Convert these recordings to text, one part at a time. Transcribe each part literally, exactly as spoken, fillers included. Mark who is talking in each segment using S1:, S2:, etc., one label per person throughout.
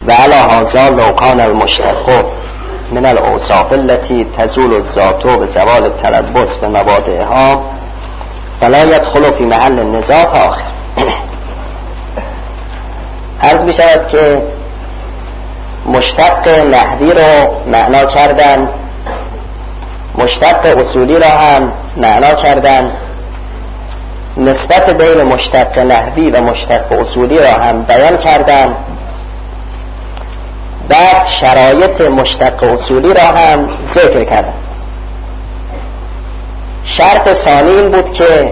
S1: و علی هذا لو کان المشتق من الاوصاف التي تزول الذات بزوال التلبس بمبادئها فلا يدخل في محل النزاع آخر. عرض می شود که مشتق نحوی رو معنا کردن، مشتق اصولی را هم معنا کردن، نسبت بین مشتق نحوی و مشتق اصولی را هم بیان کردن، بعد شرایط مشتق اصولی را هم ذکر کردن. شرط ثانی این بود که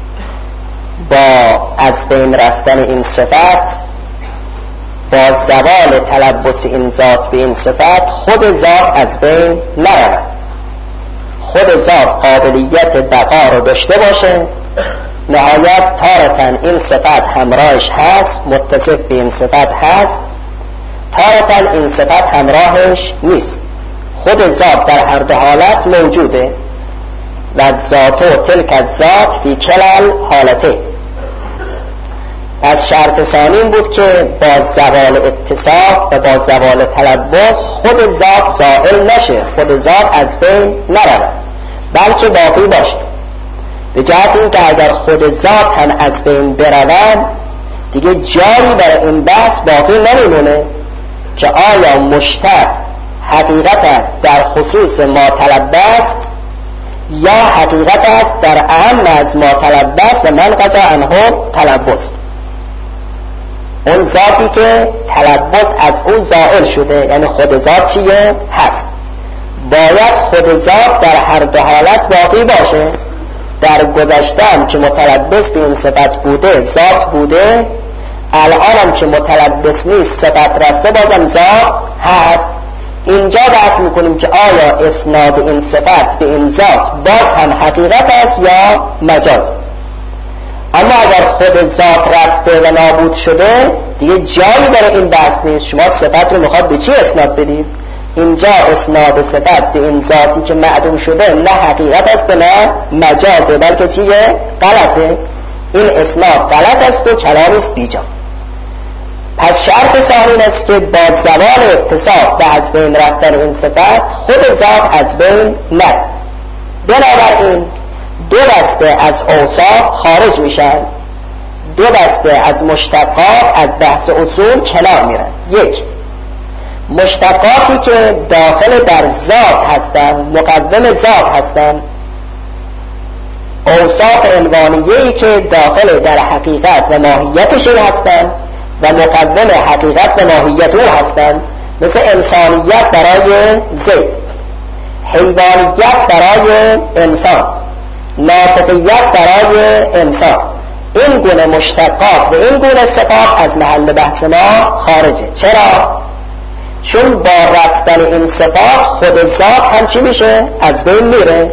S1: با از بین رفتن این صفت، با زوال تلبس این ذات به این صفت، خود ذات از بین نرود، خود ذات قابلیت بقا رو داشته باشه، نهایت تارتن این صفت همراهش هست، متصف به این صفت هست، تارتن این صفت همراهش نیست. خود ذات در هر دو حالت موجوده و ذاتو تلک الذات فی کلال حالته. از شرط ثانی بود که با زوال اتصاف و با زوال تلبس خود ذات زائل نشه، خود ذات از بین نرود بلکه باقی باشه. به جهت این که اگر خود ذات هم از بین برود دیگه جایی برای این بحث باقی نمیمونه که آیا مشتق حقیقت است در خصوص ما تلبس یا حقیقت است در اهم از ما تلبس و من قضا عنه تلبس. اون ذاتی که تلبس از اون زائل شده، یعنی خود ذات چیه؟ هست. باید خود ذات در هر دو حالت باقی باشه. در گذشتم که متلبس به این صفت بوده ذات بوده، الانم که متلبس نیست صفت رفته بازم ذات هست. اینجا بحث میکنیم که آیا اسناد این صفت به این ذات باز هم حقیقت است یا مجاز. اما اگر خود ذات رفته و نابود شده دیگه جایی برای این بحث نیست. شما صفت رو میخواد به چی اسناد بدید؟ اینجا اسناد صفت به این ذاتی که معدوم شده نه حقیقت است و نه مجازه، بلکه چیه؟ غلطه. این اسناد غلط است و کلامی است بیجا. پس شرط ثانی است که با زوال اتصاف و از بین رفتن این صفت خود ذات از بین نه. بنابراین دو دسته از اوصاف خارج میشن، دو دسته از مشتقات از بحث اصول کنار میرن. یک، مشتقاتی که داخل در ذات هستند، مقدم ذات هستند، اوصاف عنوانیه‌ای که داخل در حقیقت و ماهیتش هستند و مقدم حقیقت و ماهیت او هستند، مثل انسانیت برای زید، حیوانیت برای انسان، ناطقیت برای انسان. این گونه مشتقات و این گونه صفات از محل بحث ما خارجه. چرا؟ چون با رفتن این صفات خود ذات هم چی میشه؟ از بین میره.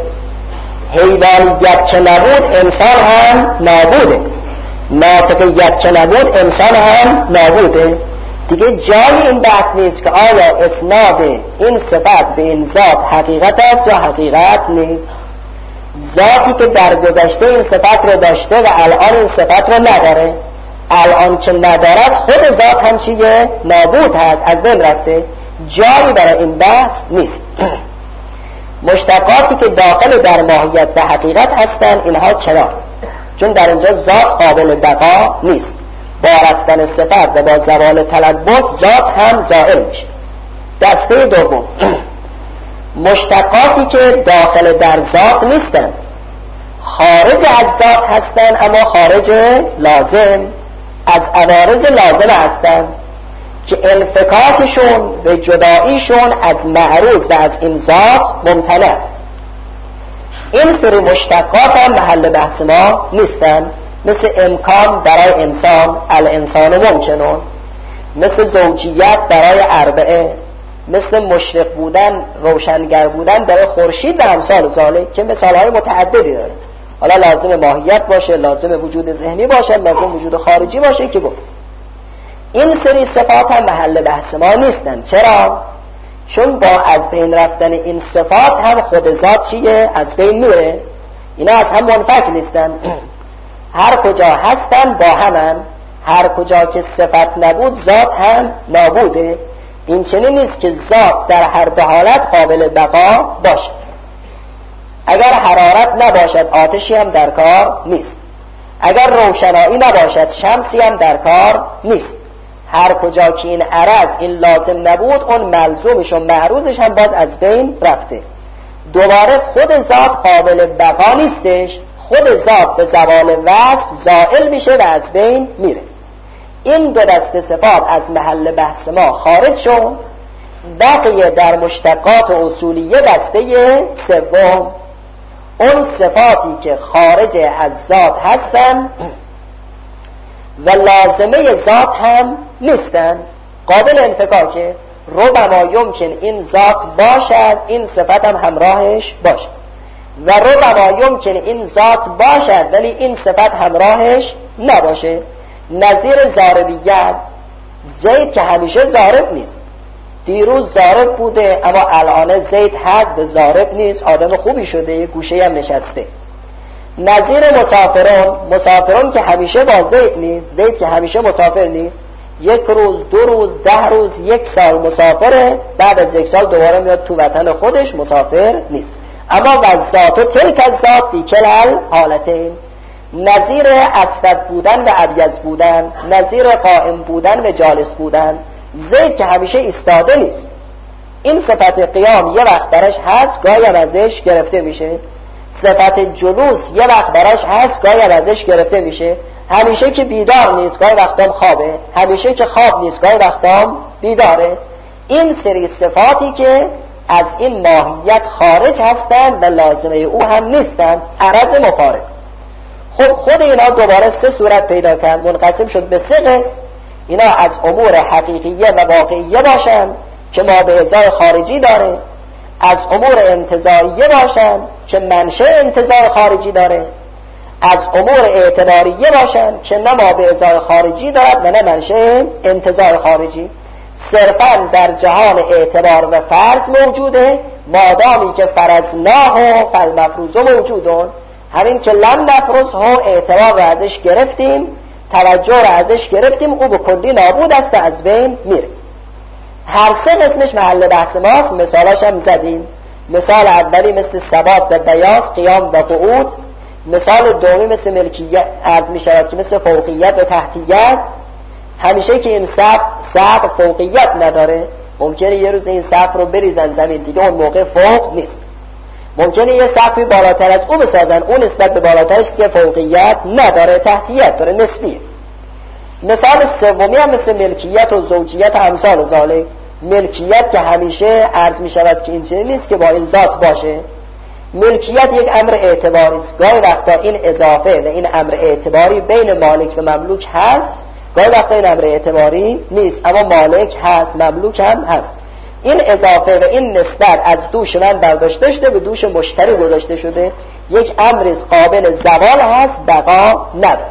S1: حیوانیت که نبود انسان هم نابوده، ناطقیت که نبود انسان هم نابوده. دیگه جای این بحث نیست که آیا اسناد این صفت به این ذات حقیقت است یا حقیقت نیست. ذاتی که در گذشته این صفت رو داشته و الان این صفت رو نداره، الان که ندارد خود ذات هم چیه؟ نابود هست، از بین رفته. جایی برای این بحث نیست. مشتقاتی که داخل در ماهیت و حقیقت هستن اینها کنار، چون در اینجا ذات قابل بقا نیست. با رفتن صفت و با زوال تلبس ذات هم زائل میشه. دسته دوم، مشتقاتی که داخل در ذات نیستن، خارج از ذات هستن اما خارج لازم، از عوارض لازم هستن که انفکاکشون و جداییشون از معروض و از این ذات ممتنع است. این سری مشتقات هم محل بحث ما نیستن، مثل امکان برای انسان، الانسان ممکنون، مثل زوجیت برای اربعه، مثل مشرق بودن، روشنگر بودن برای خورشید و امثال ذالک که مثالهای متعددی داره. حالا لازم ماهیت باشه، لازم وجود ذهنی باشه، لازم وجود خارجی باشه که بود. این سری صفات هم محل بحث ما نیستن. چرا؟ چون با از بین رفتن این صفات هم خود ذات چیه؟ از بین میره. اینا از هم منفک نیستن، هر کجا هستن با همن. هر کجا که صفت نبود ذات هم نابوده. این چنین نیست که ذات در هر دو حالت قابل بقا باشه. اگر حرارت نباشد آتشی هم در کار نیست، اگر روشنایی نباشد شمسی هم در کار نیست. هر کجا که این عرض این لازم نبود اون ملزومش و معروضش هم باز از بین رفته. دوباره خود ذات قابل بقا نیستش، خود ذات به زوال وصف زائل میشه و از بین میره. این دو دسته صفات از محل بحث ما خارج شد. بقیه در مشتقات اصولیه دسته سوم، اون صفاتی که خارج از ذات هستن و لازمه ذات هم نیستن، قابل انفکاکه. ربما یمکن این ذات باشد این صفت هم همراهش باشد، و ربما یمکن این ذات باشد ولی این صفت همراهش نباشه. نظیر ضاربیت، زید که همیشه ضارب نیست، دیروز ضارب بوده اما الان زید هست و ضارب نیست، آدم خوبی شده، یه گوشه هم نشسته. نظیر مسافرون، مسافرون که همیشه با زید نیست، زید که همیشه مسافر نیست، یک روز، دو روز، ده روز، یک سال مسافره، بعد از یک سال دوباره میاد تو وطن خودش، مسافر نیست. اما و ذات و تلک از ذات فی کل حالتین، نظیر اسود بودن و ابیض بودن، نظیر قائم بودن و جالس بودن. زید که همیشه ایستاده نیست، این صفت قیام یه وقت برش هست گاهی هم ازش گرفته میشه، صفت جلوس یه وقت براش هست گاهی هم ازش گرفته میشه. همیشه که بیدار نیست، گاهی وقتام خوابه، همیشه که خواب نیست، گاهی وقتام بیداره. این سری صفاتی که از این ماهیت خارج هستند و لازمه او هم نیستند، عرض مفارق. خب خود اینا دوباره سه صورت پیدا کرد، منقسم شد به سه قسم. اینا از امور حقیقیه و واقعیه باشند که ما به ازای خارجی داره، از امور انتزاعیه باشند که منشأ انتزاع خارجی داره، از امور اعتباریه باشند که نه ما به ازای خارجی دارد و نه منشأ انتزاع خارجی. صرفاً در جهان اعتبار و فرض موجوده، مادامی که فرضناه فالمفروض موجودون. همین که لم نفرض ها اعتبار رو ازش گرفتیم، توجه رو ازش گرفتیم، او به کلی نابود است و از بین میره. هر سه قسمش محل بحث ماست، مثالاش هم زدیم. مثال اولی مثل ثبات و بیاض، قیام و قعود. مثال دومی مثل ملکیت، عرض می شود که مثل فوقیت و تحتیت. همیشه که این سقف سقف فوقیت نداره، ممکنه یه روز این سقف رو بریزن زمین، دیگه اون موقع فوق نیست. ممکنه یه سقفی بالاتر از او بسازن، اون نسبت به بالاترش که فوقیت نداره، تحتیت داره، نسبیه. مثال سومی هم مثل ملکیت و زوجیت و امثال ذالک. ملکیت که همیشه عرض می شود که این چنین نیست که با این ذات باشه. ملکیت یک امر اعتباری است، گاهی وقتا این اضافه و این امر اعتباری بین مالک و مملوک هست، گاهی وقتا این امر اعتباری نیست اما مالک هست، مملوک هم هست. این اضافه و این نسبت از دوش من برداشته شده به دوش مشتری گذاشته شده، یک امر قابل زوال هست، بقا نداره.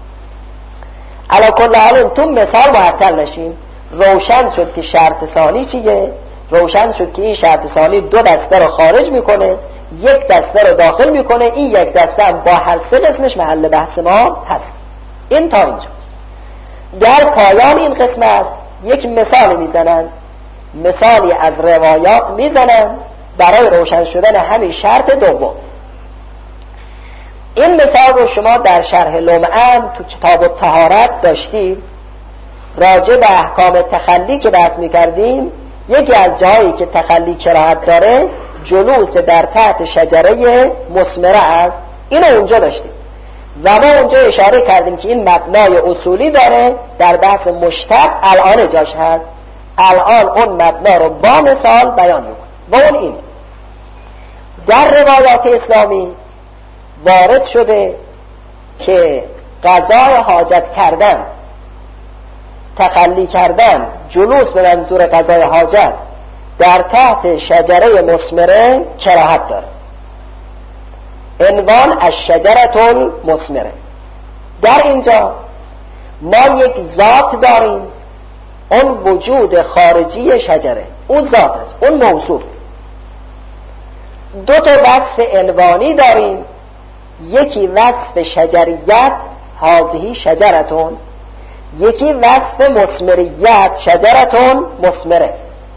S1: علا کل حال تو مثال معطل نشیم. روشن شد که شرط ثانی چیه؟ روشن شد که این شرط ثانی دو دسته رو خارج میکنه، یک دسته رو داخل میکنه. این یک دسته هم با هر سه قسمش محل بحث ما هست. این تا اینجا. در پایان این قسمت یک مثال میزنن، مثالی از روایات میزنن برای روشن شدن همین شرط دوم. این مثال رو شما در شرح لمعه تو کتاب الطهارت داشتیم، راجع به احکام تخلی که بحث میکردیم. یکی از جایی که تخلی کراهت داره جلوس در تحت شجره مثمره است، اینو اونجا داشتیم و ما اونجا اشاره کردیم که این مبنای اصولی داره، در بحث مشتق الان جاش هست. الان اون مبنا رو با مثال بیان میکنه و اون این در روایات اسلامی وارد شده که قضای حاجت کردن، تخلی کردن، جلوس به منظور قضای حاجت در تحت شجره مثمره کراهت داره. عنوان از شجرة المثمره. در اینجا ما یک ذات داریم، اون وجود خارجی شجره، اون ذات است، اون موصوف. دو تا وصف عنوانی داریم، یکی وصف شجریت، هذه شجرتون، یکی وصف مثمریت، شجرتون مثمره.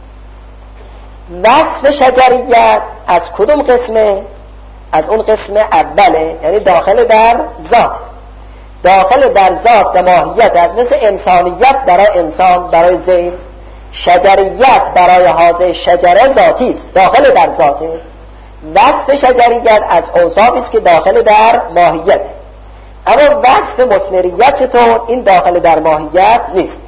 S1: وصف شجریت از کدوم قسمه؟ از اون قسم اوله، یعنی داخل در ذات. داخل در ذات و ماهیت است، مثل انسانیت برای انسان، برای زید. شجریت برای حاضر شجره ذاتی است، داخل در ذاته. وصف شجریت از اوصافی است که داخل در ماهیت. اما وصف مثمریت چطور؟ این داخل در ماهیت نیست.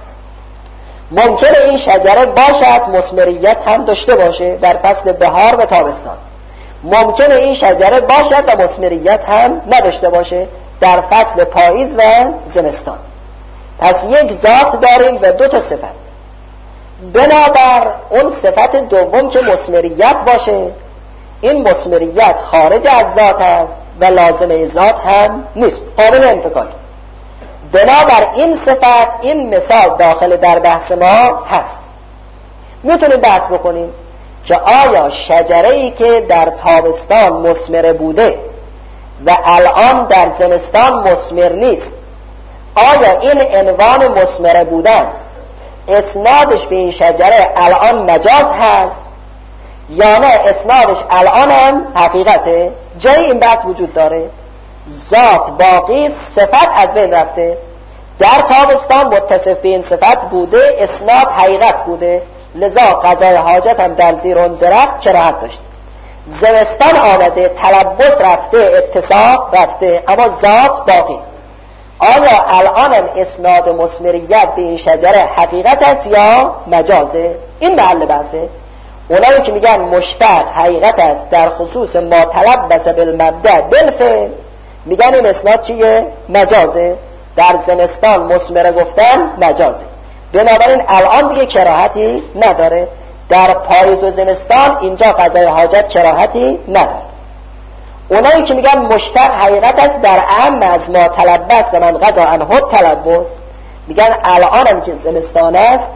S1: ممکنه این شجره باشد مثمریت هم داشته باشه در فصل بهار و تابستان. ممکنه این شجره باشد و مثمریت هم نداشته باشه در فصل پاییز و زمستان. پس یک ذات داریم و دو تا صفت. بنابر اون صفت دوم که مثمریت باشه، این مثمریت خارج از ذات است و لازمه ذات هم نیست، قابل انفکاک. بنابر این صفت این مثال داخل در بحث ما هست. میتونیم بحث بکنیم که آیا شجره‌ای که در تابستان مثمر بوده و الان در زمستان مثمر نیست، آیا این عنوان مثمر بودن اسنادش به این شجره الان مجاز هست یا نه اسنادش الان هم حقیقته؟ جای این بحث وجود داره. ذات باقی، صفت از بین رفته. در تابستان متصف به این صفت بوده، اسناد حقیقت بوده، لذا قضای حاجت هم در زیر اون درخت کراهت داشت. زمستان آمده، تلبس رفته، اتساق رفته، اما ذات باقی است. آیا الان هم اسناد مثمریت به این شجره حقیقت است یا مجازه؟ این محل بحثه. اونایی که میگن مشتق حقیقت است در خصوص ما تلبس بالمبدأ بالفعل، میگن این اسناد چیه؟ مجازه. در زمستان مثمره گفتن مجازه، بنابراین الان دیگه کراهتی نداره. در پاییز و زمستان اینجا قضای حاجت کراهتی نداره. اونایی که میگن مشتق حقیقت است در اهم از ما تلبس و من قضا عنه تلبس، میگن الان هم که زمستان است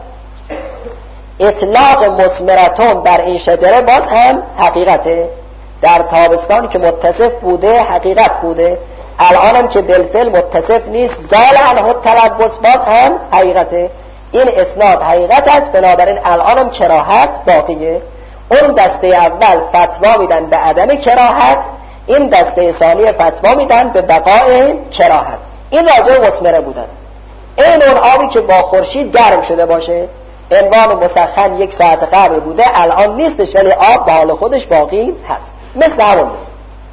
S1: اطلاق مثمرتون بر این شجره باز هم حقیقته. در تابستان که متصف بوده حقیقت بوده، الان هم که بالفعل متصف نیست زال عنه تلبس باز هم حقیقته. این اسناد حقیقت است، بنابراین الان هم کراهت باقیه. اون دسته اول فتوا میدن به عدم کراهت، این دسته ثانی فتوا میدن به بقای کراهت. این راجع مثمره بودن. این اون آبی که با خورشید گرم شده باشه، عنوان مسخن یک ساعت قبل بوده الان نیستش، ولی آب به حال خودش باقی هست، مثل همون مثل.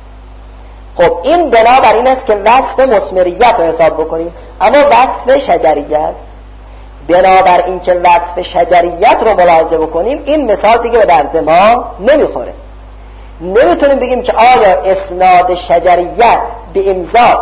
S1: خب این بنابراین است که وصف مثمریت رو حساب بکنیم. اما وصف شجریت، بنابر این که وصف شجریت رو ملاحظه بکنیم، این مثال دیگه به درد ما نمیخوره. نمیتونیم بگیم که آیا اسناد شجریت به این ذات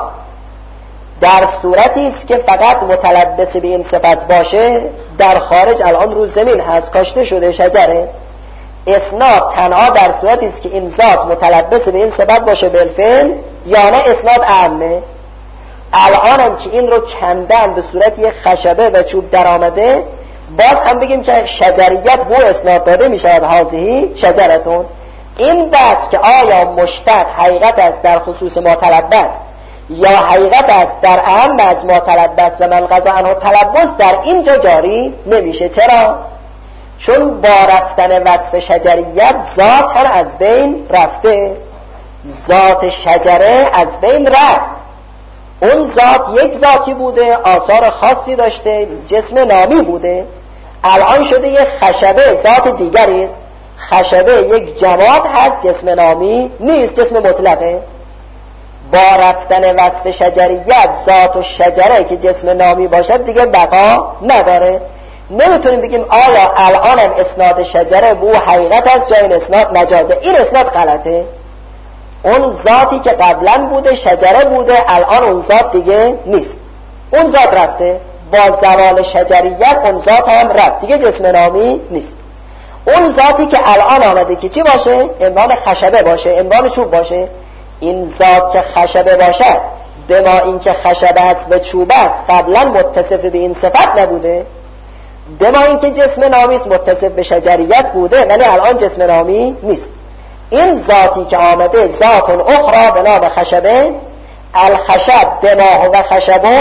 S1: در صورتی است که فقط متلبس به این صفت باشه، در خارج الان رو زمین هست کاشته شده شجره، اسناد تنها در صورتی است که این ذات متلبس به این صفت باشه بالفعل، یا نه اسناد عامه. الان هم که این رو کندن به صورت یک خشبه و چوب در آمده، باز هم بگیم که شجریت بو اسناد داده می شود هازهی شجرتون. این بحث که آیا مشتق حقیقت است در خصوص ما تلبس یا حقیقت است در اهم از ما تلبس و من قضا عنه تلبس، در اینجا جاری نمیشه. چرا؟ چون با رفتن وصف شجریت ذات هم از بین رفته. ذات شجره از بین رفت. اون ذات یک ذاتی بوده، آثار خاصی داشته، جسم نامی بوده، الان شده یک خشبه، ذات دیگری است. خشبه یک جماد هست، جسم نامی نیست، جسم مطلقه. با رفتن وصف شجریت ذات و شجره که جسم نامی باشد دیگه بقا نداره. نمیتونیم بگیم آیا الان هم اسناد شجره بو حقیقت است یا این اسناد مجازه. این اسناد غلطه. اون ذاتی که قبلا بوده شجره بوده، الان اون ذات دیگه نیست، اون ذات رفته. با زوال شجریت اون ذات هم رفت، دیگه جسم نامی نیست. اون ذاتی که الان آمده که چی باشه؟ عنوان خشبه باشه، عنوان چوب باشه. این ذات که خشبه باشد، به ما این که خشبه است و چوب است قبلا متصف به این صفت نبوده، به ما این که جسم نامی است متصف به شجریت بوده ولی الان جسم نامی نیست. این ذاتی که آمده ذات اخرى به نام خشبه، الخشب به ما و خشبون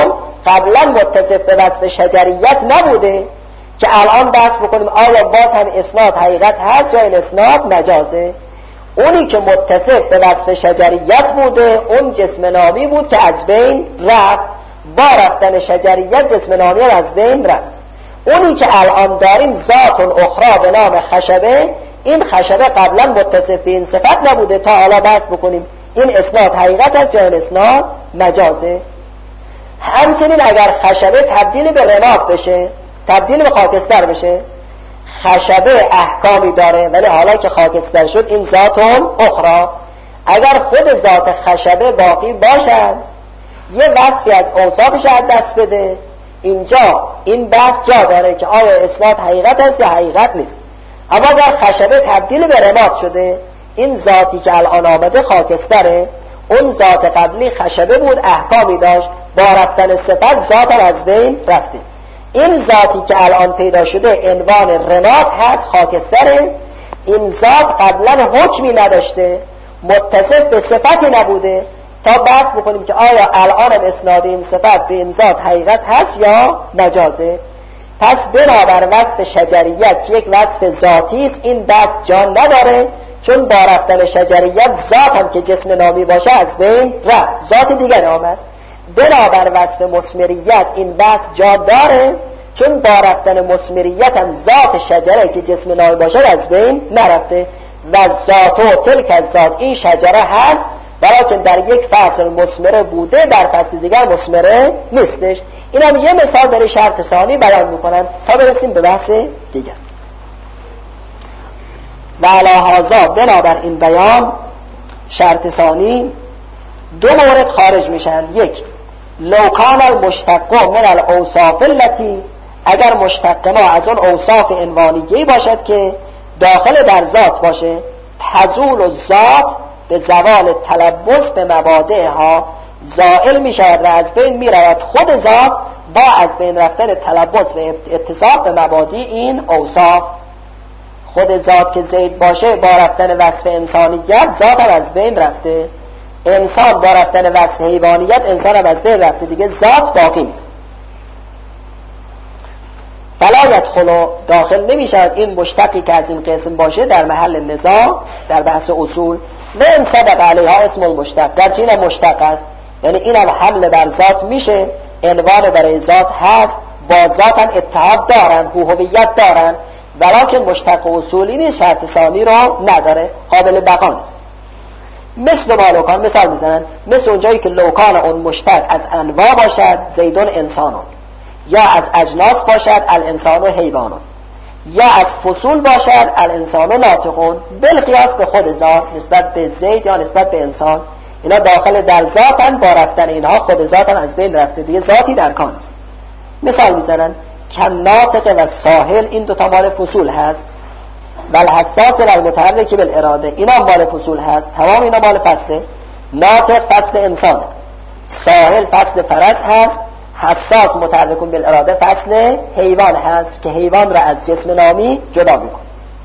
S1: قبلا متصف به وصف شجریت نبوده که الان بحث بکنیم آیا باز هم اسناد حقیقت هست یا این اسناد مجازه. اونی که متصف به وصف شجریت بوده اون جسم نامی بود که از بین رفت، با رفتن شجریت جسم نامی از بین رفت. اونی که الان داریم ذات اخرى به نام خشبه، این خشبه قبلا متصف به این صفت نبوده تا حالا بحث بکنیم این اسناد حقیقت است یا این اسناد مجازه. همچنین اگر خشبه تبدیل به رماد بشه، تبدیل به خاکستر بشه، خشبه احکامی داره ولی حالا که خاکستر شد این ذات اخرى. اگر خود ذات خشبه باقی باشد یه وصفی از اوصافش از دست بده، اینجا این بحث جا داره که آیا اسناد حقیقت است یا حقیقت نیست. اما اگر خشبه تبدیل به رماد شده، این ذاتی که الان آمده خاکستره، اون ذات قبلی خشبه بود احکامی داشت، با رفتن صفت ذات از بین رفته. این ذاتی که الان پیدا شده عنوان رماد هست، خاکستره. این ذات قبلا حکمی نداشته، متصف به صفتی نبوده تا بحث بکنیم که آیا الان اسناد این صفت به این ذات حقیقت هست یا مجازه. پس بنابر وصف شجریت که یک وصف ذاتی است این دست جان نداره، چون با رفتن شجریت ذات هم که جسم نامی باشه از بین رفت، ذات دیگر آمد. بنابر وصف مسمریت این بحث جا داره، چون با رفتن مسمریت هم ذات شجره که جسم نامی باشه از بین نرفته و ذات و تلک از ذات این شجره هست، ولیکن در یک فصل مسمره بوده در فصل دیگر مسمره نیستش. این هم یه مثال در شرط ثانی بیان میکنم تا برسیم به بحث دیگر. و علی هذا بنابر این بیان شرط ثانی دو مورد خارج میشن. یک، لو کان المشتق من الاوصاف التي، اگر مشتق ما از اون اوصاف عنوانیه‌ای باشد که داخل در ذات باشه، تزول الذات به زوال تلبس به مبادئها، زائل می شود و از بین می رود خود ذات با از بین رفتن تلبس و اتصاف به مبادی این اوصاف. خود ذات که زید باشه با رفتن وصف انسانیت ذات هم از بین رفته، انسان با رفتن وصف حیوانیت انسان هم از بین رفته، دیگه ذات باقی نیست. فلا یدخل داخل نمی شود این مشتقی که از این قسم باشه در محل نزاع در بحث اصول. و ان صدق علیها اسم المشتق، گرچه این هم مشتق است، یعنی این هم حمل بر ذات میشه، عنوان برای ذات هست، با ذات هم اتحاد دارن، هویت دارن، ولیکن مشتق اصولی نیست، شرط ثانی را نداره، قابل بقا نیست. مثل ما لوکان مثال میزنن، مثل اونجایی که لوکان اون مشتق از انواع باشد، زیدون انسانون، یا از اجناس باشد الانسان و حیوانون، یا از فصول باشد الانسان و ناطقون، بالقیاس به خود ذات نسبت به زید یا نسبت به انسان، اینا داخل در ذاتن، با رفتن اینها خود ذاتن از بین رفته، دیگه ذاتی در کار نیست. مثال میزنن کن ناطق و ساحل، این دوتا مال فصول هست، بل حساس و المتحرک بالاراده، اینا مال فصول هست، تمام اینا مال فصله. ناطق فصل انسانه، ساحل فصل فرس هست، حساس متحرکون بالاراده فصل حیوان هست که حیوان را از جسم نامی جدا میکنه.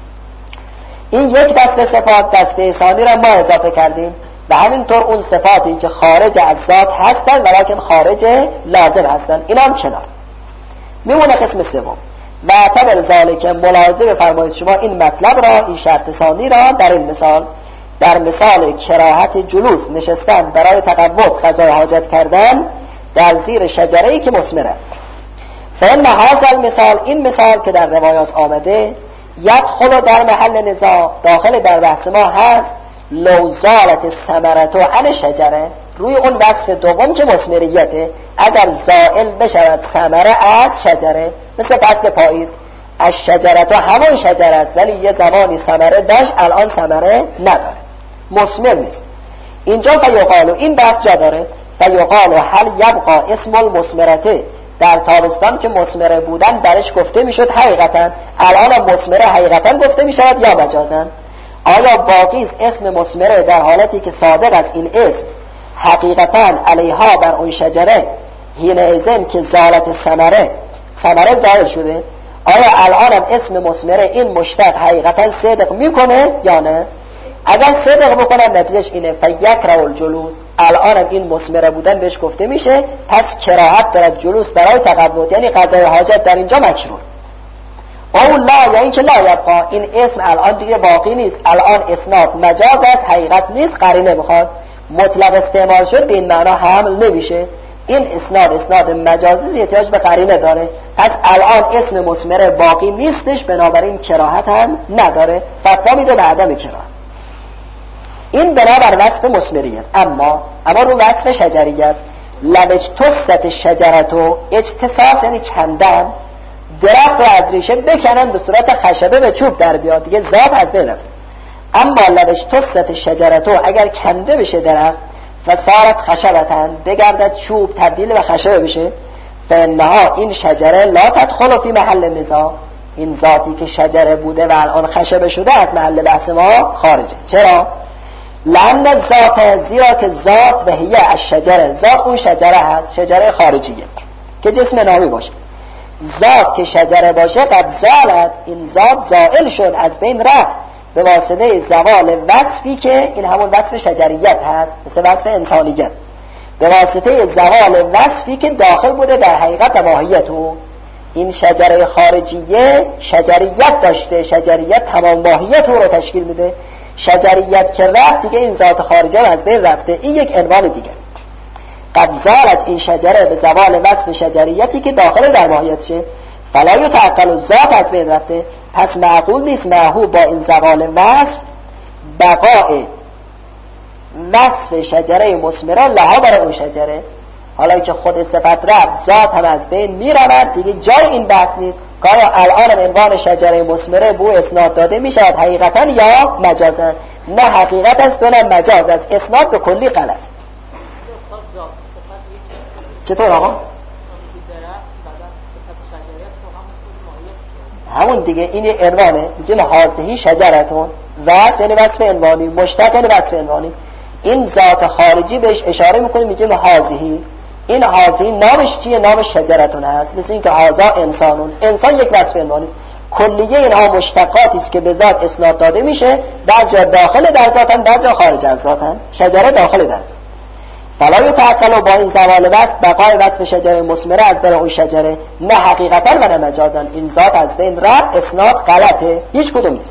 S1: این یک دسته صفات، دسته ثانی را ما اضافه کردیم و همینطور اون صفاتی که خارج از ذات هستن ولیکن خارج لازم هستن اینا هم کنار. میمونه قسم سوم و تبر ذالک، ملاحظه بفرمایید شما این مطلب را، این شرط ثانی را در این مثال، در مثال کراهت جلوس نشستن برای تقوت قضای حاجت کردن در زیر شجره‌ای که مثمر است. فإن هذا المثال، این مثال که در روایات آمده، یدخل در محل نزاع، داخل در بحث ما هست، لو زالت الثمرة عن شجره، روی اون وصف دوم که مثمریته، اگر زائل بشود ثمره از شجره، مثل فصل پاییز، از شجره تو همون شجره است ولی یه زمانی ثمره داشت الان ثمره نداره، مثمر نیست. اینجا فیقالو، این بحث جا داره، فیقالو هل یبقى اسم المثمرته، در تابستان که مثمره بودن درش گفته میشد حقیقتا، الان مثمره حقیقتا گفته میشود یا مجازا؟ آیا باقی است اسم مثمره در حالتی که صادق از این اسم حقیقتا علیها بر اون شجره حین ازن که زالت ثمره، ثمره زائل شده، آیا الان هم اسم مثمره این مشتق حقیقتا صدق میکنه یا نه؟ اگر صدق بکنن نتیجهش اینه فیکره الجلوس، الان این مثمره بودن بهش گفته میشه، پس کراهت دارد جلوس برای تقوت، یعنی قضای حاجت در اینجا مکروه. او لا، یا این که لا یبقا، این اسم الان دیگه باقی نیست، الان اسناد مجاز است، حقیقت نیست، قرینه بخواد مطلق استعمال شد به این معنا حمل نمیشه. این اسناد اسناد مجازی احتیاج به قرینه داره، پس الان اسم مثمره باقی نیستش، بنابراین کراهت هم نداره، فتوا میده به عدم کراهت. این بنابر وصف مثمریت. اما اما رو وصف شجریت، لبج توست شجرتو، اجتصاص یعنی کندن، درخت رو از ریشه بکنن به صورت خشبه به چوب در بیاد، دیگه ذات از بین رفت. اما لبش توست شجرتو، اگر کنده بشه درخت و صارت خشبتن، بگردد چوب تبدیل به خشبه بشه، فانها این شجره لا تدخل فی محل نزاع، این ذاتی که شجره بوده و الان خشبه شده از محل بحث ما خارجه. چرا؟ لأن ذات، زیرا که ذات و هی الشجره، ذات اون شجره هست، شجره خارجیه که جسم نامی باشه. ذات که شجره باشه قد زالت، این ذات زائل شد، از بین رفت به واسطه زوال وصفی که این همون وصف شجریت هست، مثل وصف انسانیت، به واسطه زوال وصفی که داخل بوده در حقیقت و ماهیت او. این شجره خارجیه شجریت داشته، شجریت تمام ماهیت او رو تشکیل میده، شجریت که رفت دیگه این ذات خارجه از بین رفته، این یک عنوان دیگه. قد زالت، این شجره به زوال وصف شجریتی که داخل در ماهیت شه، فلا یتعقل، ذات از بین رفته، پس معقول نیست معهو با این زوال وصف بقاء وصف شجره مثمره لها برای اون شجره. حالا که خود صفت رفت، ذات هم از بین میرود، دیگه جای این بحث نیست که آیا الان عنوان شجره مثمره بو اسناد داده می شود حقیقتا یا مجازا. نه حقیقت است و نه مجاز است، اسناد به کلی غلط. چطور آقا؟ همون دیگه، این عنوانه، میگه هذه شجرتون، وصف یعنی وصف عنوانی، مشتق یعنی وصف عنوانی. این ذات خارجی بهش اشاره میکنه، میگه هذه، این هذه نامش چیه؟ نامش شجرتون هست. مثل این که هذا انسانون، انسان یک وصف عنوانی. کلیه اینها مشتقاتی است که به ذات اسناد داده میشه، بعضی داخل در ذاتن، بعضی خارج از ذاتن. شجره داخل در ذات. فلا یتعقل، با این زوال وصف بقای وصف شجره مثمره از بین اون شجره، نه حقیقتا و نه مجازا. این ذات از بین رفت، اسناد غلطه، هیچ کدوم نیست.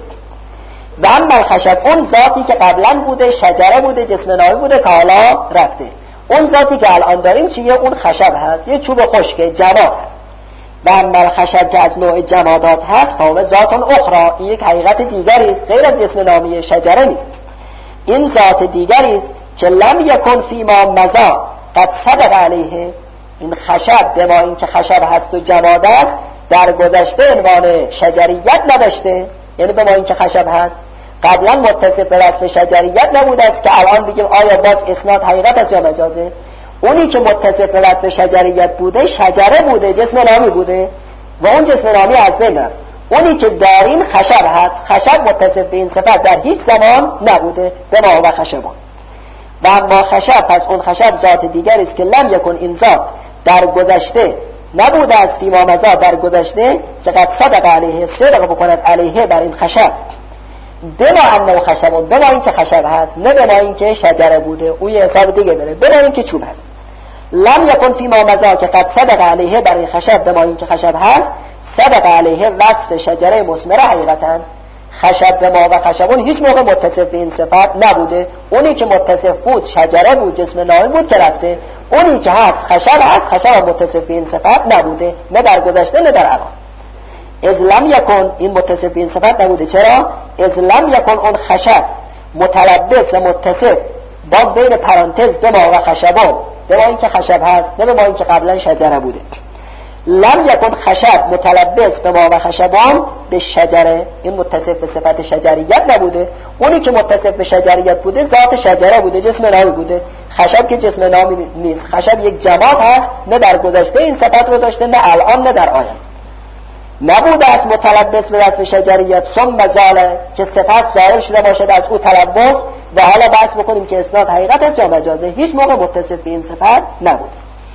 S1: و اما الخشب، اون ذاتی که قبلا بوده، شجره بوده، جسم نامی بوده که حالا رفته، اون ذاتی که الان داریم چیه؟ اون خشب هست، یه چوب خشکه، جماد هست. و اما الخشب که از نوع جمادات هست، فهو ذات اخرى، این یک حقیقت دیگری است، غیر از جسم نامی شجره نیست. این ذات دیگری است که لم یکن فی ما مضا قد صدق علیه، این خشب به ما این که خشب هست و جماد است در گذشته عنوان شجریت نداشته، یعنی به ما این که خشب هست قبلا متصف به وصف شجریت نبوده است که الان بگیم آیا باز اسناد حقیقت است یا مجازه. اونی که متصف به وصف شجریت بوده شجره بوده، جسم نامی بوده و اون جسم نامی از بین رفت. اونی که داریم خشب هست، خشب متصف به این صفت در هیچ زمان نبوده، به ما و خشبان. و اما خشب، پس اون خشب ذات دیگری است که لم یکن، این ذات در گذشته نبوده است، فی ما مضا در گذشته، چقدر صدق علیه، صدق بکند علیه بر این خشب، بما انه خشبون، بما این که خشب هست، نه بما این که شجره بوده، اون یه حساب دیگه داره، بما این که چوب هست. لم یکن فی ما مضا که قد صدق علیه بر این خشب، بما این که خشب هست، صدق علیه وصف شجره مثمره حقیقتا. خشب به ما و خشبون هیچ موقع متصف به این صفت نبوده، اونی که متصف بود شجره بود، جسم نامی بود که رفته، اونی که هست خشب هست، خشب متصف به این صفت نبوده، نه در گذشته نه در الان. از لم یکن، این متصف به این صفت نبوده. چرا؟ از لم یکن اون خشب متلبس و متصف، باز بین پرانتز به ما و خشبان، به ما این که خشب هست نه به ما این که قبلا شجره بوده. لم یکن خشب متلبس به ما و خشبان به شجره، این متصف به صفت شجریت نبوده، اونی که متصف به شجریت بوده ذات شجره بوده، جسم نامی بوده. خشب که جسم نامی نیست، خشب یک جماد هست، نه در گذشته این صفت رو داشته، نه الان نه در آینده. نبوده است متلبس به وصف شجریت ثم زاله، که صفت ظاهر شده باشد از او تلبس، و حالا بحث بکنیم که اسناد حقیقت است یا مجازه. هیچ موقع متصف به این صفت نبوده.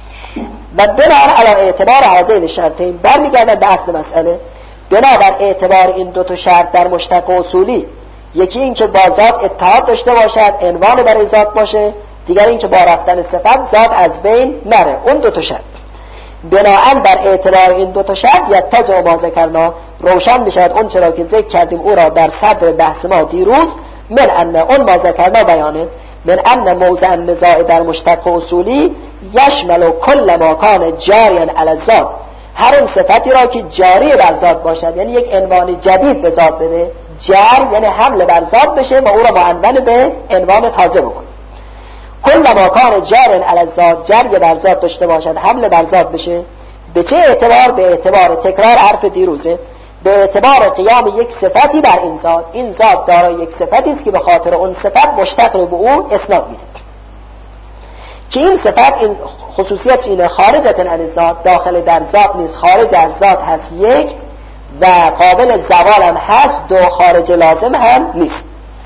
S1: و بنابر علی اعتبار هذین شرطین، برمیگردد به اصل مسئله، بنابر اعتبار این دو تا شرط در مشتق اصولی یکی این که با ذات اتحاد داشته باشد، عنوان برای ذات باشه، دیگر این که با رفتن صفت ذات از بین نره. اون دو تا شرط. بناهن بر اعتبار این دو تا شرط یتجع ما ذکرنا، روشن بشود اون چرا که ذکر کردیم او را در صدر بحث ما دیروز، من ان اون ما ذکرنا بیانه، من ان موضع النزاع در مشتق اصولی یشمل کل ما کان جاریا علی الذات، هر اون صفتی را که جاری بر ذات باشد، یعنی یک عنوان جدید به ذات بده، جر یعنی حمل بر ذات بشه و او را معنون به عنوان تازه بکنه. کل ما کان جاریا علی الذات، جری بر ذات داشته باشد، حمل بر ذات بشه. به چه اعتبار؟ به اعتبار تکرار حرف دیروزه، به اعتبار قیام یک صفتی بر این ذات. این ذات دارای یک صفتی است که به خاطر اون صفت مشتق رو به او اسناد میده، که این صفت این خصوصیت اینه خارجت عن الذات، داخل در ذات نیست، خارج از ذات هست یک و قابل زوال هم هست، دو خارج لازم هم نیست.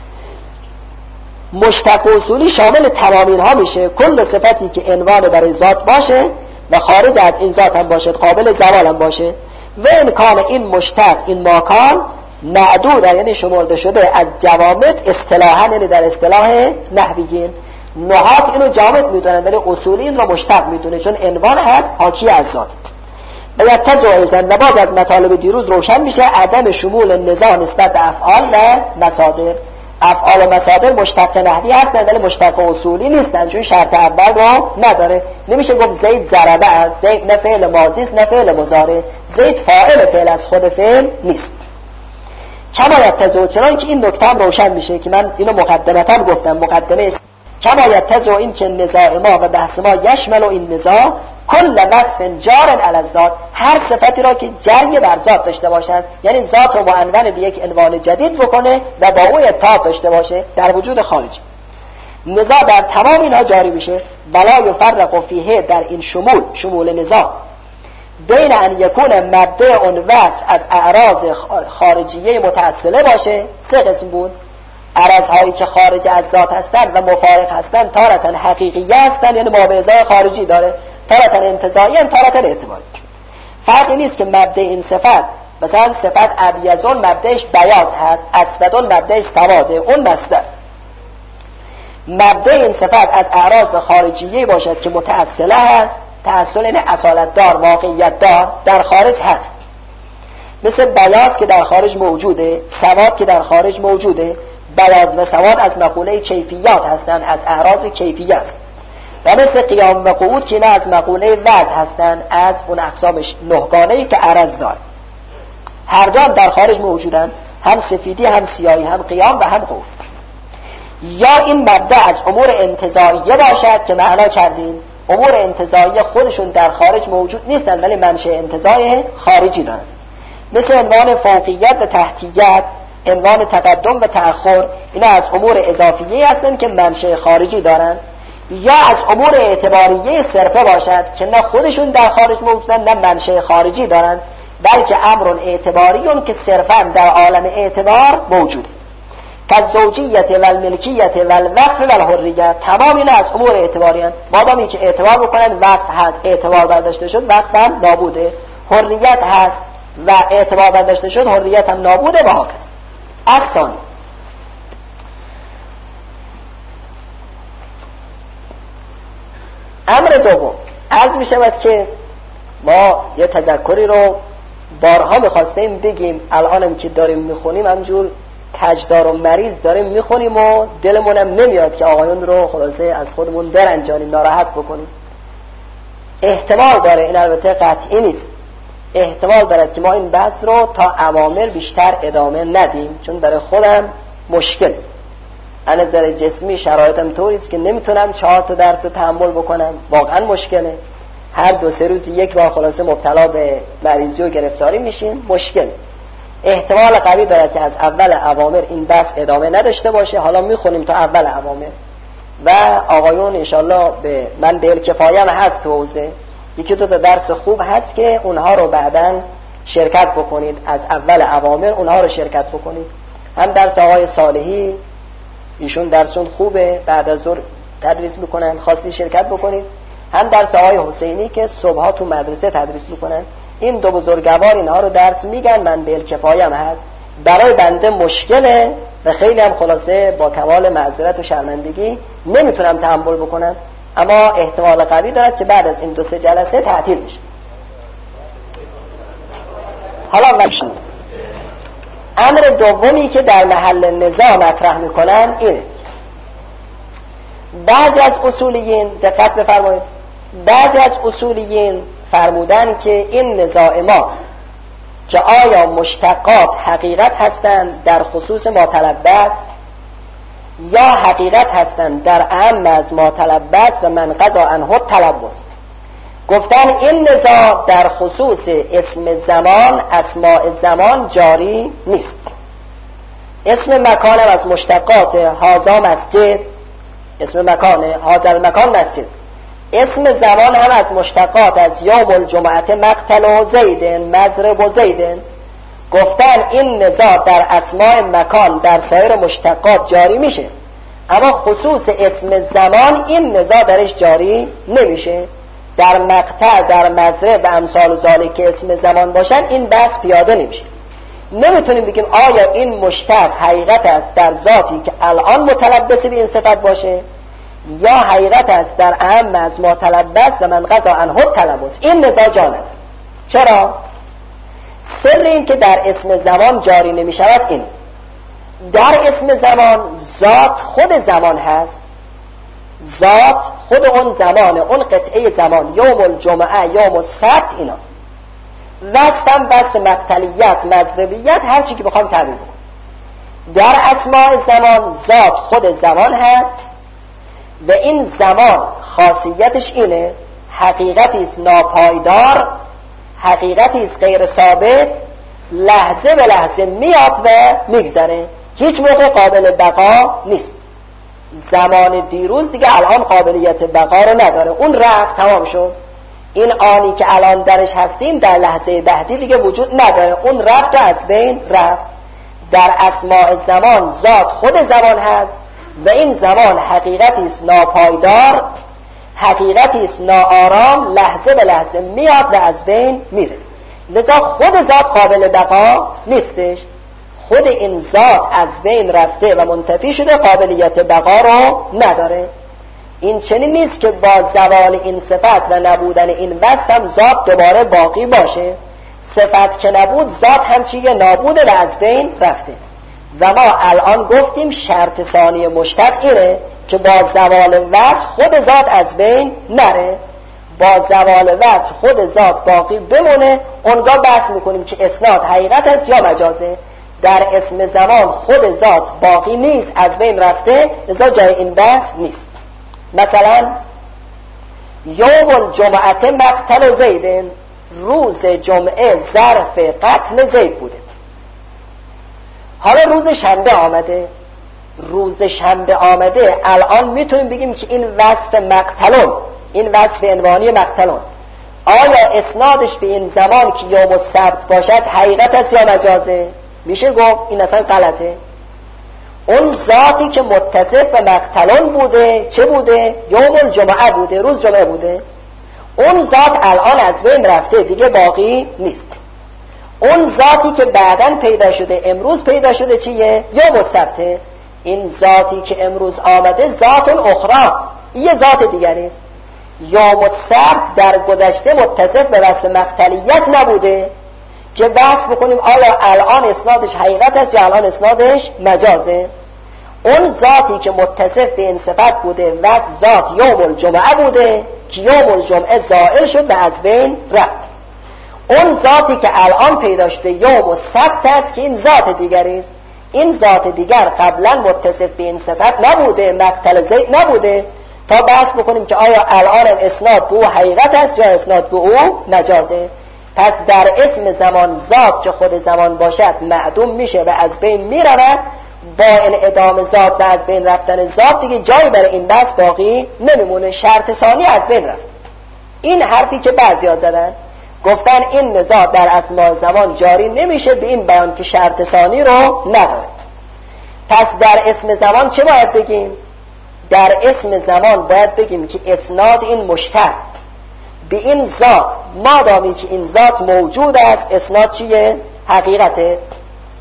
S1: مشتق اصولی شامل تمام اینها میشه، کل صفتی که عنوان برای ذات باشه و خارج از این ذات هم باشه، قابل زوال هم باشه. و امکان این مشتق این ماکان معدود، یعنی شمرده شده از جوامد اصطلاحا، یعنی در اصطلاح نحویین. نحات اینو جامد میدونن ولی اصولی این رو مشتق میدونه، چون عنوان هست حاکی از ذات. و یتجع ایضا، و بعد از مطالب دیروز روشن میشه عدم شمول نزاع نسبت به افعال و مصادر. افعال و مصادر مشتق نحوی هستند ولی مشتق اصولی نیستند، چون شرط اول رو نداره. نمیشه گفت زید ضربه است، زید نه فعل ماضی است نه فعل مضارع، زید فاعل فعل از خود فعل نیست. کما یتجع، چنانکه این نکته هم روشن میشه که من اینو مقدمتا گفتم، مقدمه کما یتجع، این که نزاع ما و بحث ما یشمل و این نزاع کل وصف جار علی الذات، هر صفتی را که جری بر ذات داشته باشد، یعنی ذات رو معنون به یک عنوان جدید بکنه و با او اتحاد داشته باشه در وجود خارجی. نزاع در تمام اینها جاری میشه. ولا یفرق فیه، در این شمول، شمول نزاع، بین ان یکون مبدأ اون وصف از اعراض خارجیه متأصله باشه. سه قسم بود: عرضهایی که خارج از ذات هستند و مفارق هستند، تارتن حقیقیه هستند یعنی ما به ازای خارجی داره، تارتن انتزاعی هم، تارتن اعتباری. فرقی نیست که مبدأ این صفت، مثلا صفت ابیضون مبدأش بیاض هست، اسودون مبدأش سواده، اون مصدر. مبدأ این صفت از اعراض خارجیه باشد که متأصله هست، تأصل یعنی اصالت دار، واقعیت دار، در خارج هست، مثل بیاض که در خارج موجوده، سواد که در خارج موجوده. بیاض و سواد از مقوله کیفیات هستند، از اعراض کیفیت. و مثل قیام و قعود که نه از مقوله وضع هستند، از اون اقسامش نهگانه‌ای که عرض دار. هر دو هم در خارج موجودن، هم سفیدی هم سیاهی، هم قیام و هم قعود. یا این مبدأ از امور انتزاعیه باشد که معنا کردیم، امور انتزاعیه خودشون در خارج موجود نیستن ولی منشأ انتزاع خارجی دارن، مثل عنوان فوقیت و تحتیت، عنوان تقدم و تأخر. اینا از امور اضافیه هستن که منشأ خارجی دارن. یا از امور اعتباریه صرفه باشد که نه خودشون در خارج موجودن نه منشأ خارجی دارن، بلکه امر اعتباریون که صرفا در عالم اعتبار موجوده، کالزوجیت و الملکیت و الوقف و الحریت. تمام اینا از امور اعتباری هستند، مادامی که اعتبار بکنن وقف هست، اعتبار برداشته شد وقف هم نابوده، حریت هست و اعتبار برداشته شد حریت هم نابوده و هاکذا. افسانه امر دوم عرض می شود که ما یه تذکری رو بارها میخواستیم بگیم، الانم که داریم میخونیم همجور تجدار و مریض داریم میخونیم و دلمونم نمیاد که آقایون رو خلاصه از خودمون برنجانیم، ناراحت بکنیم. احتمال داره، این البته قطعی نیست، احتمال دارد که ما این بحث رو تا اوامر بیشتر ادامه ندیم، چون برای خودم مشکل، از نظر جسمی شرایطم طوریست که نمیتونم چهار تا درس رو تحمل بکنم، واقعا مشکله. هر دو سه روز یک بار خلاصه مبتلا به مریضی و گرفتاری میشیم، مشکل. احتمال قوی دارد که از اول اوامر این بحث ادامه نداشته باشه. حالا میخونیم تا اول اوامر و آقایون انشالله به من دل کفایم هست تو حوزه، یکی دو تا درس خوب هست که اونها رو بعداً شرکت بکنید، از اول اوامر اونها رو شرکت بکنید. هم درس آقای صالحی، ایشون درسون خوبه، بعد از ظهر تدریس میکنن، خواستی شرکت بکنید. هم درس آقای حسینی که صبحا تو مدرسه تدریس میکنن. این دو بزرگوار اینها رو درس میگن، من به کفایم هست. برای بنده مشکله و خیلی هم خلاصه با کمال معذرت و شرمندگی نمیتونم تحمل بکنم، اما احتمال قوی دارد که بعد از این دو سه جلسه تعطیل بشه. حالا وقتی امر دومی که در محل نزاع مطرح میکنن اینه، بعضی از اصولیین، دقت بفرمایید، بعضی از اصولیین فرمودن که این نزاع ما که آیا مشتقات حقیقت هستند در خصوص ما تلبس یا حقیقت هستند در اعم از ما تلبس و من قضا عنه تلبس، گفتن این نزاع در خصوص اسم زمان، اسماء زمان جاری نیست. اسم مکان هم از مشتقات هازا مسجد، اسم مکان هازا المکان مسجد. اسم زمان هم از مشتقات از یوم الجمعه مقتل و زیدن مضرب و زیدن. گفتن این نزاع در اسماء مکان در سایر مشتقات جاری میشه، اما خصوص اسم زمان این نزاع درش جاری نمیشه. در مقطع، در مضرب و امثال ذالک که اسم زمان باشن این بحث پیاده نمیشه. نمیتونیم بگیم آیا این مشتق حقیقت است در ذاتی که الان متلبس به این صفت باشه یا حقیقت است در اعم از ما تلبس و من قضا عنه تلبس. این نزاع جا نداره. چرا؟ سر این که در اسم زمان جاری نمیشود این، در اسم زمان ذات خود زمان هست، ذات خود اون زمانه، اون قطعه زمان، یوم الجمعه، یوم السبت، اینا وصفم بس مقتلیت، مضربیت، هر چی که بخوام تعبیر کنم. در اسماء زمان ذات خود زمان هست و این زمان خاصیتش اینه حقیقتی است ناپایدار، حقیقتی است غیر ثابت، لحظه به لحظه میاد و میگذره، هیچ موقع قابل بقا نیست. زمان دیروز دیگه الان قابلیت بقا رو نداره، اون رفت، تمام شد. این آنی که الان درش هستیم در لحظه بعدی دیگه وجود نداره، اون رفت و از بین رفت. در اسماء زمان ذات خود زمان هست و این زمان حقیقتی است ناپایدار، حقیقتی است ناآرام، لحظه به لحظه میاد و از بین میره، لذا خود ذات قابل بقا نیستش. خود این ذات از بین رفته و منتفی شده، قابلیت بقا رو نداره. این چنین نیست که با زوال این صفت و نبودن این وصف هم ذات دوباره باقی باشه. صفت که نبود، ذات هم چیه؟ نابوده و از بین رفته. و ما الان گفتیم شرط ثانی مشتق اینه که با زوال وصف خود ذات از بین نره، با زوال وصف خود ذات باقی بمونه. اونجا بحث میکنیم که اسناد حقیقت است یا مجازه. در اسم زمان خود ذات باقی نیست، از بین رفته، لذا جای این بحث نیست. مثلا یوم الجمعه مقتل زیدن، روز جمعه ظرف قتل زید بوده. حالا روز شنبه آمده، روز شنبه آمده، الان میتونیم بگیم که این وصف مقتلون، این وصف عنوانی مقتلون، آیا اسنادش به این زمان که یوم السبت باشد حقیقت است یا مجازه؟ میشه گفت این اصلا غلطه. اون ذاتی که متصف به مقتلون بوده چه بوده؟ یوم الجمعه بوده، روز جمعه بوده. اون ذات الان از بین رفته، دیگه باقی نیست. اون ذاتی که بعداً پیدا شده، امروز پیدا شده چیه؟ یوم السبت. این ذاتی که امروز آمده ذات اخرى، یه ذات دیگری است. یوم السبت در گذشته متصف به وصف مقتلیت نبوده که بحث بکنیم آیا الان اسنادش حقیقت است یا الان اسنادش مجازه. اون ذاتی که متصف به این صفت بوده و ذات یوم الجمعه بوده که یوم الجمعه زائل شد و از بین رفت. اون ذاتی که الان پیدا شده یوم السبت است که این ذات دیگری است. این ذات دیگر قبلا متصف به این صفت نبوده، مقتل زید نبوده، تا بحث بکنیم که آیا الان اسناد به او حقیقت است یا اسناد به او مجازه. پس در اسم زمان ذات که خود زمان باشد معدوم میشه و از بین میرود. با انعدام ذات و از بین رفتن ذات دیگه جایی برای این بحث باقی نمیمونه، شرط ثانی از بین رفت. این حرفی که بعضیا زدن، گفتن این نزاع در اسماء زمان جاری نمیشه به این بیان که شرط ثانی رو نداره. پس در اسم زمان چه باید بگیم؟ در اسم زمان باید بگیم که اسناد این مشتق به این ذات، مادامی که این ذات موجود است، اسناد چیه؟ حقیقته.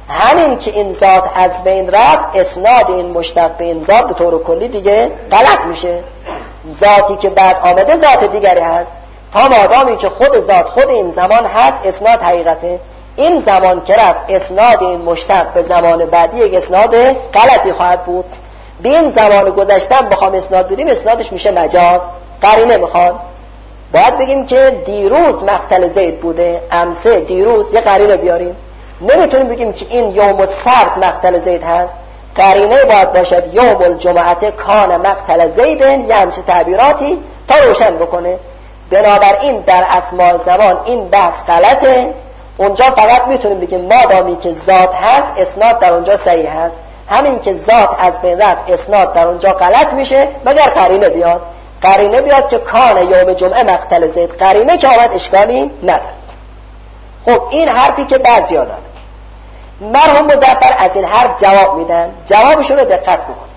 S1: همین که این ذات از بین رفت، اسناد این مشتق به این ذات به طور کلی دیگه غلط میشه. ذاتی که بعد آمده ذات دیگری هست. تا مادامی که خود ذات خود این زمان هست، اسناد حقیقته. این زمان که رفت، اسناد این مشتق به زمان بعدی یک اسناد غلطی خواهد بود. به این زمان گذشتن بخوام اسناد بدیم، اسنادش میشه مجاز، قرینه میخواد. باید بگیم که دیروز مقتل زید بوده، امسه دیروز، یه قرینه بیاریم. نمیتونیم بگیم که این یوم السبت مقتل زید هست، قرینه باید باشد یوم الجمعه کان مقتل زیدن، یه همچه تعبیراتی تا روشن بکنه. بنابراین در اسماء زمان این بحث غلطه. اونجا فقط میتونیم بگیم مادامی که ذات هست، اسناد در اونجا صحیح هست. همین که ذات از بین رفت، اسناد در اونجا غلط میشه مگر قرینه بیاد. قرینه بیاد که کان یوم جمعه مقتل زید، قرینه که آمد اشکالی نداره. خب این حرفی که بعضیا داره، مرحوم مظفر از این حرف جواب میدن. جوابشون رو دقت بکن.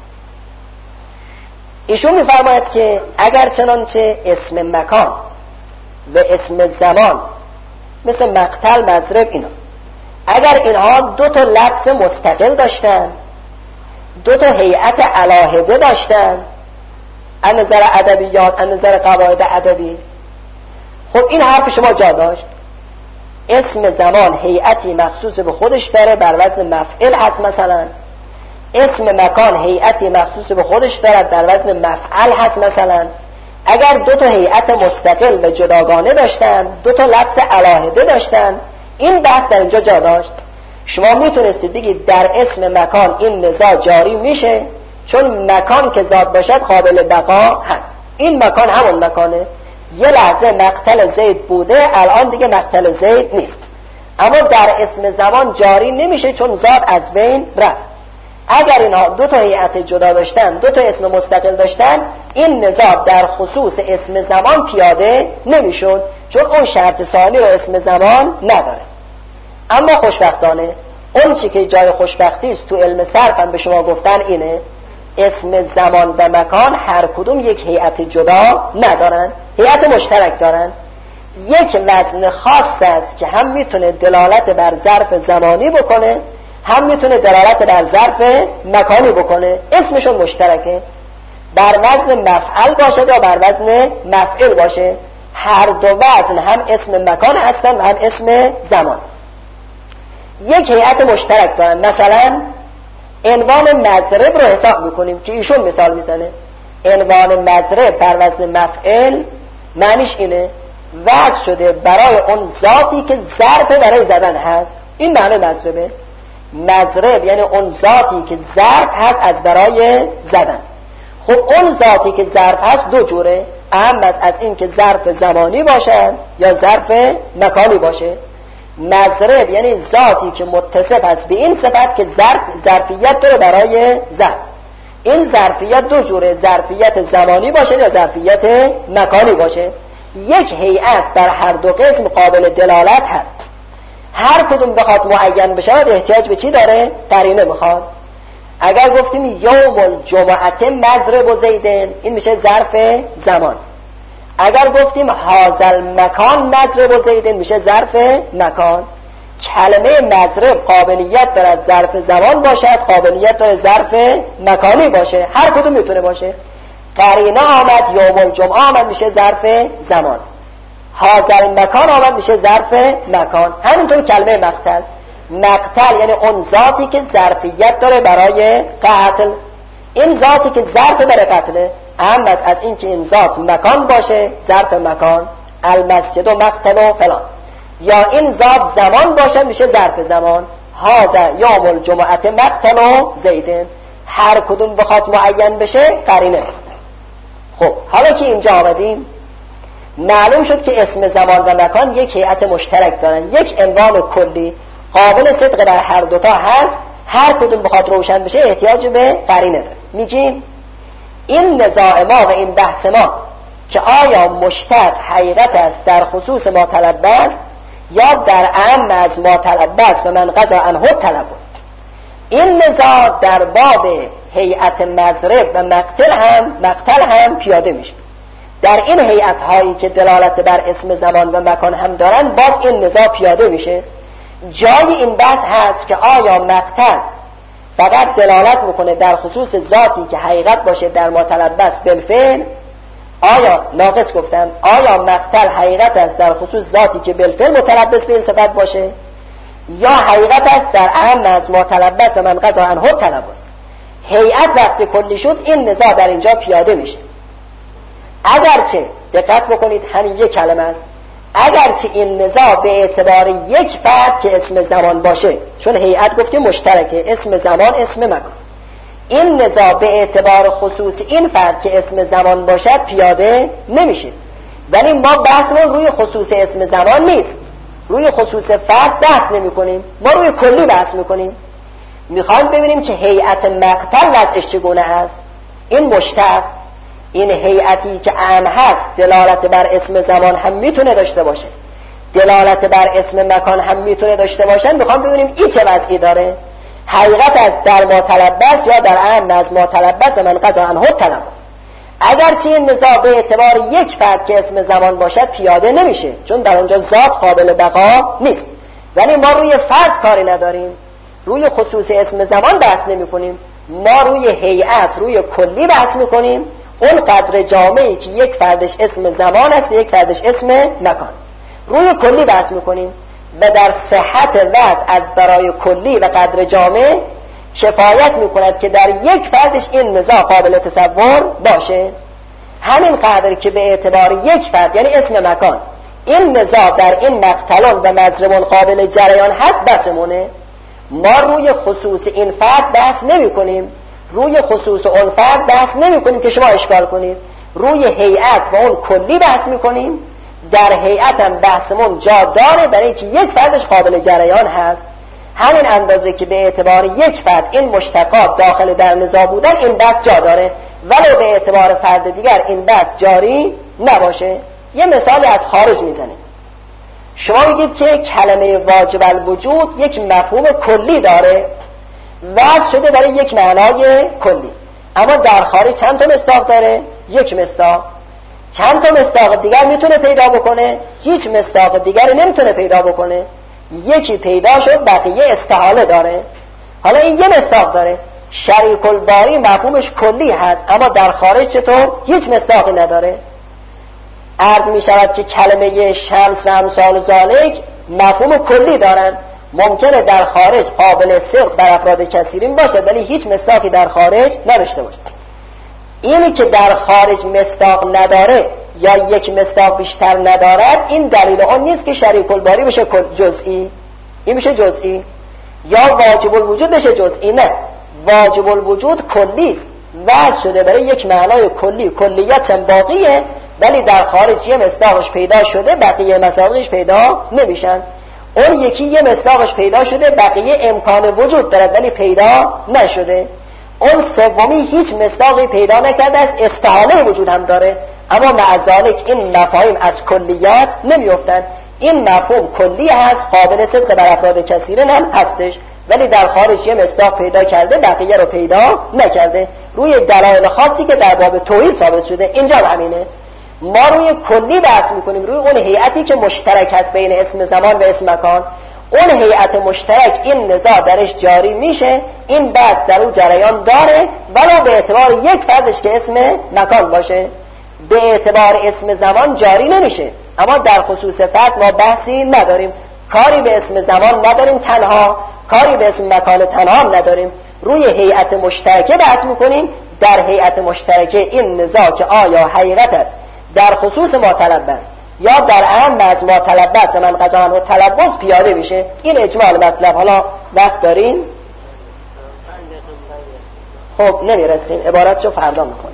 S1: ایشون میفرماید که اگر چنانچه اسم مکان و اسم زمان مثل مقتل، مضرب، اینا اگر اینها دو تا لفظ مستقل داشتن، دو تا هیئت علاهده داشتن، از نظر ادبیات، از نظر قواعد ادبی، خب این حرف شما جا داشت. اسم زمان هیئتی مخصوص به خودش داره، بر وزن مفعل هست مثلا. اسم مکان هیئتی مخصوص به خودش داره، بر وزن مفعل هست مثلا. اگر دو تا هیئت مستقل و جداگانه داشتن، دو تا لفظ علاهده داشتن، این بحث در اینجا جا داشت. شما میتونستید بگید در اسم مکان این نزاع جاری میشه، چون مکان که ذات باشد قابل بقا هست. این مکان همون مکانه. یه لحظه مقتل زید بوده، الان دیگه مقتل زید نیست. اما در اسم زمان جاری نمیشه چون ذات از بین رفت. اگر اینها دو تا هیئت جدا داشتن، دو تا اسم مستقل داشتن، این نزاع در خصوص اسم زمان پیاده نمیشد، چون اون شرط ثانی رو اسم زمان نداره. اما خوشبختانه اون چی که جای خوشبختی است تو علم صرف هم به شما گفتن اینه، اسم زمان و مکان هر کدوم یک هیئت جدا ندارن، هیئت مشترک دارن. یک وزن خاص است که هم میتونه دلالت بر ظرف زمانی بکنه، هم میتونه دلالت بر ظرف مکانی بکنه. اسمشون مشترکه، بر وزن مفعل باشه یا بر وزن مفعل باشه. هر دو وزن هم اسم مکان هستن و هم اسم زمان. یک هیئت مشترک دارن. مثلا عنوان مضرب رو حساب میکنیم که ایشون مثال میزنه. عنوان مضرب بر وزن مفعل معنیش اینه وضع شده برای اون ذاتی که ظرف برای زدن هست. این معنی مضربه. مضرب یعنی اون ذاتی که ظرف هست از برای زدن. خب اون ذاتی که ظرف هست دو جوره، اهم از از این که ظرف زمانی باشه یا ظرف مکانی باشه. مضرب یعنی ذاتی که متصف هست به این صفت که ظرف ظرفیت داره برای ظرف. این ظرفیت دو جوره، ظرفیت زمانی باشه یا ظرفیت مکانی باشه. یک هیئت در هر دو قسم قابل دلالت هست. هر کدوم بخواد معین بشه احتیاج به چی داره؟ قرینه میخواد. اگر گفتیم یوم الجمعه مضرب و زیدن، این میشه ظرف زمان. اگر گفتیم هازل مکان مضرب و زیدن، میشه ظرف مکان. کلمه مضرب قابلیت دارد ظرف زمان باشد، قابلیت دارد ظرف مکانی باشه. هر کدوم میتونه باشه. قرینه آمد یوم الجمعه آمد میشه ظرف زمان. هازل مکان آمد میشه ظرف مکان. همینطور کلمه مقتل. مقتل یعنی اون ذاتی که ظرفیت داره برای قتل. این ذاتی که ظرف برای قتله، اهم از, از این که این ذات مکان باشه، ظرف مکان. المسجد و مقتل و فلان. یا این ذات زمان باشه میشه ظرف زمان. هازا یوم الجمعه مقتل و زیدن. هر کدوم بخواد معین بشه قرینه. خب حالا که اینجا آمدیم معلوم شد که اسم زمان و مکان یک هیئت مشترک دارن، یک عنوان کلی قابل صدق در هر دوتا هست. هر کدوم بخواد روشن بشه احتیاج به قرینه داره. میگیم این نزاع ما و این بحث ما که آیا مشتق حقیقت است در خصوص ما تلبس یا در اعم از ما تلبس و من قضا عنه تلبس، این نزاع در باب هیئت مضرب و مقتل هم مقتل هم پیاده میشه. در این هیئت هایی که دلالت بر اسم زمان و مکان هم دارن باز این نزاع پیاده میشه جای این بحث هست که آیا مقتل فقط دلالت میکنه در خصوص ذاتی که حقیقت باشه در متلبس بالفعل، آیا ناقص گفتم آیا مقتل حقیقت است در خصوص ذاتی که بالفعل متلبس به این صفت باشه، یا حقیقت است در اهم از متلبس و من قضا عنه تلبس. هیئت وقتی کلی شد این نزاع در اینجا پیاده میشه. اگرچه دقت بکنید همین یک کلمه است، اگرچه این نزاع به اعتبار یک فرد که اسم زمان باشه، چون هیئت گفته مشترکه، اسم زمان اسم مکان، این نزاع به اعتبار خصوص این فرد که اسم زمان باشد پیاده نمیشه. ولی ما بحثمون روی خصوص اسم زمان نیست، روی خصوص فرد بحث نمی کنیم، ما روی کلی بحث میکنیم. میخوایم ببینیم که هیئت مقتل وضعش چگونه است. این مشتق، این هیئتی که عام هست دلالت بر اسم زمان هم میتونه داشته باشه، دلالت بر اسم مکان هم میتونه داشته باشه. میخوام ببینیم این چه وضعی داره، حقیقت است در ما تلبس یا در عام از ما تلبس و من قضا عنه تلبس. اگرچه این نزاع به اعتبار یک فرد که اسم زمان باشد پیاده نمیشه، چون در اونجا ذات قابل بقا نیست. ولی ما روی فرد کاری نداریم، روی خصوص اسم زمان بحث نمی کنیم، ما روی هیئت، روی کلی بحث میکنیم. اون قدر جامعی که یک فردش اسم زمان است و یک فردش اسم مکان، روی کلی بحث میکنیم. و در صحت وضع از برای کلی و قدر جامع کفایت میکند که در یک فردش این نزاع قابل تصور باشه. همین قدر که به اعتبار یک فرد یعنی اسم مکان این نزاع در این مقتلان و مضربون قابل جریان هست بسمونه. ما روی خصوص این فرد بحث نمی کنیم، روی خصوص اون فرد بحث نمی کنیم که شما اشکال کنید، روی هیئت و اون کلی بحث می کنیم. در هیئت هم بحثمون جا داره برای اینکه یک فردش قابل جریان هست. همین اندازه که به اعتبار یک فرد این مشتقات داخل در نزاع بودن این بحث جا داره، ولو به اعتبار فرد دیگر این بحث جاری نباشه. یه مثالی از خارج میزنیم. شما میگید که کلمه واجب الوجود یک مفهوم کلی داره، وضع شده برای یک معنای کلی، اما در خارج چند تا مصداق داره؟ یک مصداق. چند تا مصداق دیگر میتونه پیدا بکنه؟ هیچ مصداق دیگر نمیتونه پیدا بکنه. یکی پیدا شد، بقیه استحاله داره. حالا این یه مصداق داره، شریک الباری مفهومش کلی هست، اما در خارج چطور؟ هیچ مصداقی نداره. عرض می شود که کلمه شمس و امثال ذالک مفهوم کلی دارن، ممکنه در خارج قابل صدق بر افراد کثیرین باشه ولی هیچ مصداقی در خارج نداشته باشه. اینی که در خارج مصداق نداره یا یک مصداق بیشتر ندارد این دلیل اون نیست که شریک الباری بشه جزئی، این میشه جزئی، یا واجب الوجود بشه جزئی. نه، واجب الوجود کلی است، وضع شده برای یک معنای کلی، کلیت هم باقیه ولی در خارج یه مصداقش پیدا شده بقیه مصادیقش پیدا نمیشن. اون یکی یه مصداقش پیدا شده بقیه امکان وجود دارد ولی پیدا نشده. اون سومی هیچ مصداقی پیدا نکرده است، استحاله وجود هم داره، اما مع ذالک این مفاهیم از کلیات نمیافتند. این مفهوم کلی هست، قابل صدق بر افراد کثیرین هم هستش، ولی در خارج یه مصداق پیدا کرده بقیه رو پیدا نکرده. روی دلایل خاصی که در باب توحید ثابت شده اینجا همینه. ما روی کلی بحث میکنیم، روی اون هیئتی که مشترک هست بین اسم زمان و اسم مکان. اون هیئت مشترک این نزاع درش جاری میشه، این بحث در اون جریان داره ولی به اعتبار یک فردش که اسم مکان باشه، به اعتبار اسم زمان جاری نمیشه. اما در خصوص فرد ما بحثی نداریم، کاری به اسم زمان نداریم تنها، کاری به اسم مکان تنها نداریم. روی هیئت مشترکه بحث میکنیم. در هیئت مشترکه این نزاع که آیا حقیقت است در خصوص ما تلبس یا در اهم از ما تلبس و من قضا عنه تلبس پیاده میشه. این اجمال مطلب. حالا وقت داریم؟ خب نمیرسیم، عبارتشو فردا میکنیم.